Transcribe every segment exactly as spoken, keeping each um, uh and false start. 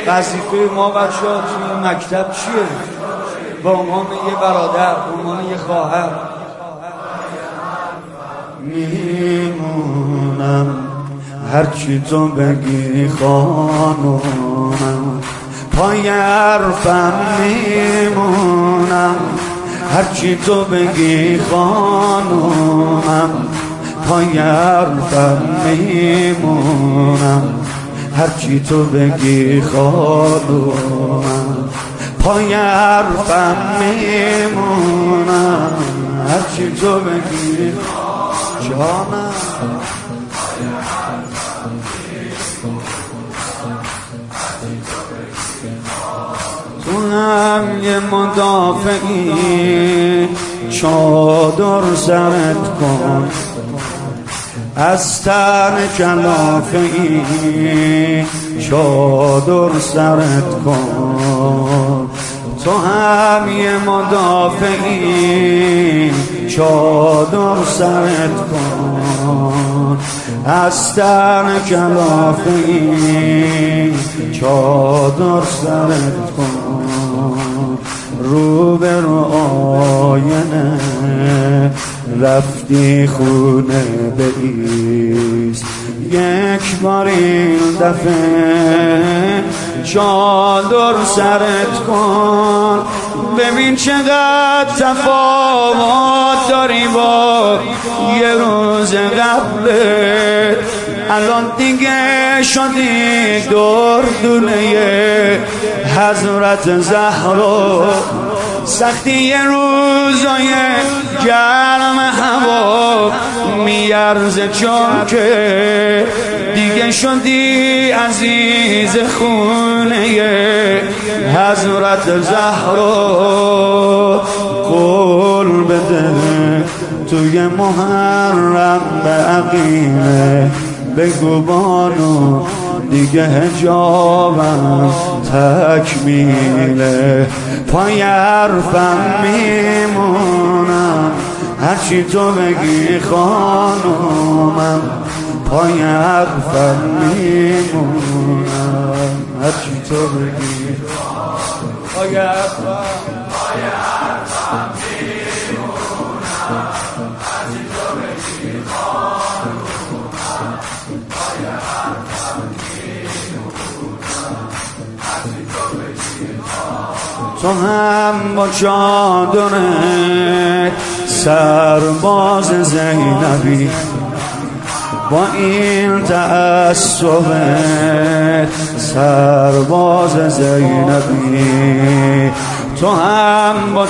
وظیفه ما بچه ها توی مکتب چیه؟ با عنوان یه برادر، با عنوان یه خواهر میمونم هرچی تو بگی خانومم، پای حرفم میمونم هرچی تو بگی خانومم، پای حرفم میمونم هرچی تو بگی خانومم، پای حرفم میمونم هرچی تو بگی جانم. تو هم یه مدافعی چادر سرت کن، از تن کلافه‌ای چادر سرت کن. تو هم یه مدافعی چادر سرت کن، از تن کلافه‌ای چادر سرت کن. رو به رو آینه رفتی خونه بایست، یک بار این دفعه چادر سرت کن. ببین چقدر تفاوت داری با یه روز قبله، الان دیگه شدی دردونه حضرت زهرا. سختی یه روزای گرم هوا میارزه، چون که دیگه شدی عزیز خونه حضرت زهرا. قول بده توی محرم به عقیله بگو بانو دیگه حجابم تکمیله، پای حرفم میمونم هرچی تو بگی خانومم، پای حرفم میمونم هرچی تو بگی پای حرفم پای حرفم میمونم هرچی تو بگی خانومم، پای حرفم میمونم هرچی تو بگی خانومم. تو هم با چادرت سرباز زینبی، با این تعصبت سرباز زینبی. تو هم با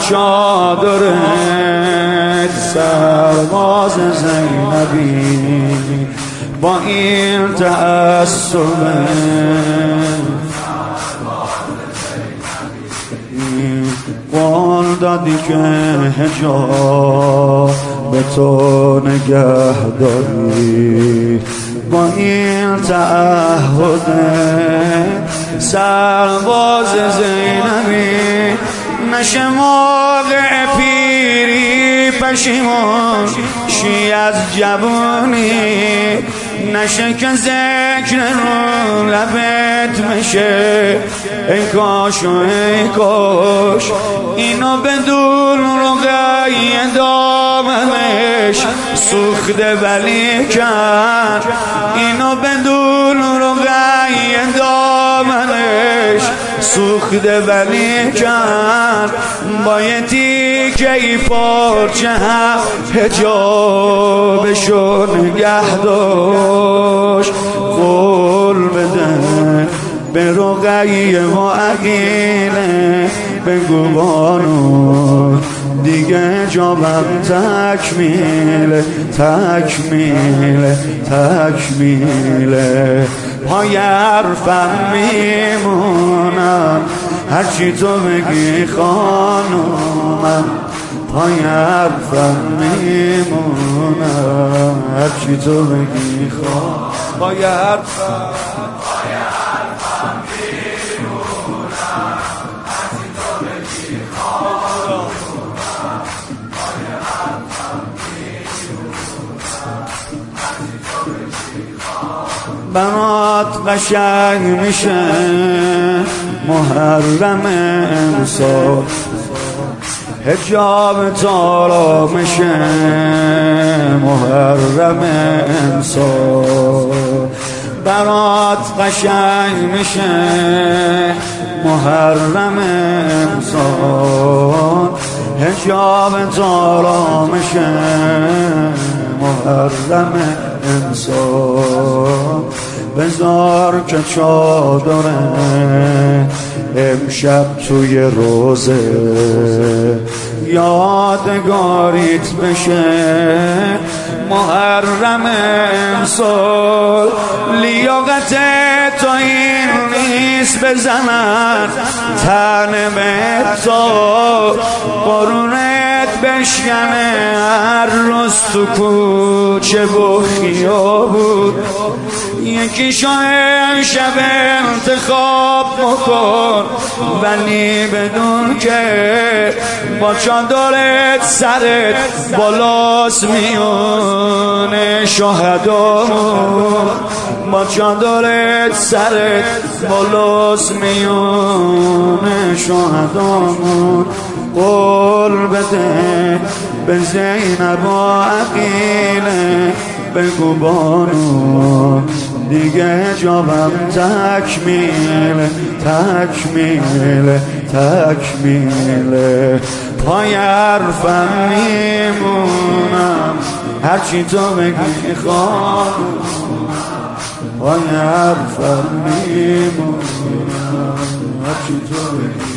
چادرت سرباز زینبی، با این تعصبت قول دادی که حجاب به تو نگه داری، با این تعهد سرباز زینبی. نشه موقع پیری پشیمون شی از جوانی، نشه که ذکر رو لبت میشه ای کاش و ای کاش. اینو بدون رقیه دامنش سوخته ولی کرد، اینو بدون رقیه دامنش سوخته ولی کرد. با یه تیکه ای پارچه هم حجابشو نگه داشت. قول بده به رقیه و عقیله بگو بانو دیگه جابم تکمیله تکمیله تکمیله. پای حرفم میمونم هرچی تو بگی خانومم، پای حرفم میمونم هرچی تو بگی خانومم، پای حرفم پای حرفم میمونم هرچی تو بگی خانومم، پای حرفم میمونم هرچی تو بگی خانومم. برات قشنگ میشه محرم امسال، حجاب تارا میشه محرم امسال، برات قشنگ میشه محرم امسال، حجاب تارا میشه محرم امسال. بذار که چادره امشب توی روزه یادگاریت بشه محرم امسال. لیاقت تو این نیست بزنن تن به تو، قرونت بشکنه هر روز تو کوچه و خیابون. یکی شاید شب انتخاب بکن، ولی بدون که با چادرت سرت بالاست میونه شهدامون، با چادرت سرت بالاست میونه شهدامون. قول بده به زینب و عقیله بگو بانو دیگه جابم تکمیله تکمیله تکمیله. پای حرفم میمونم هرچی تو بگی خانم، پای حرفم میمونم هرچی تو بگی